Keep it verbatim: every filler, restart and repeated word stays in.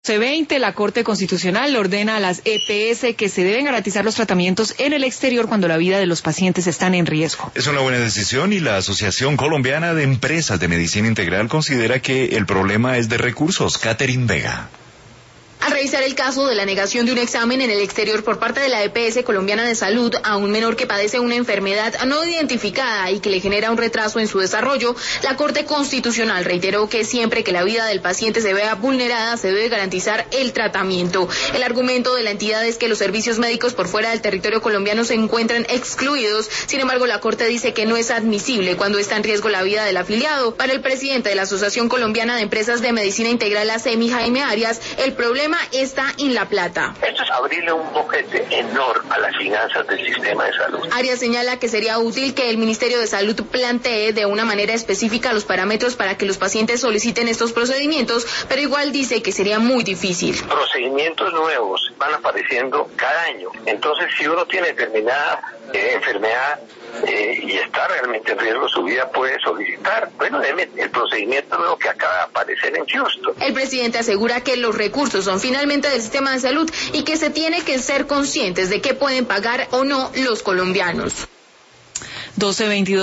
doce veinte, la Corte Constitucional ordena a las E P S que se deben garantizar los tratamientos en el exterior cuando la vida de los pacientes están en riesgo. Es una buena decisión y la Asociación Colombiana de Empresas de Medicina Integral considera que el problema es de recursos. Catherine Vega. Al revisar el caso de la negación de un examen en el exterior por parte de la E P S Colombiana de Salud a un menor que padece una enfermedad no identificada y que le genera un retraso en su desarrollo, la Corte Constitucional reiteró que siempre que la vida del paciente se vea vulnerada se debe garantizar el tratamiento. El argumento de la entidad es que los servicios médicos por fuera del territorio colombiano se encuentran excluidos. Sin embargo, la Corte dice que no es admisible cuando está en riesgo la vida del afiliado. Para el presidente de la Asociación Colombiana de Empresas de Medicina Integral, A S E M I, Jaime Arias, el problema está en la plata. Esto es abrirle un boquete enorme a las finanzas del sistema de salud. Arias señala que sería útil que el Ministerio de Salud plantee de una manera específica los parámetros para que los pacientes soliciten estos procedimientos, pero igual dice que sería muy difícil. Procedimientos nuevos van apareciendo cada año. Entonces, si uno tiene determinada eh, enfermedad eh, y está realmente en riesgo su vida, puede solicitar. Bueno, el procedimiento nuevo que acaba de aparecer en Houston. El presidente asegura que los recursos son finalmente del sistema de salud y que se tiene que ser conscientes de qué pueden pagar o no los colombianos. doce veintidós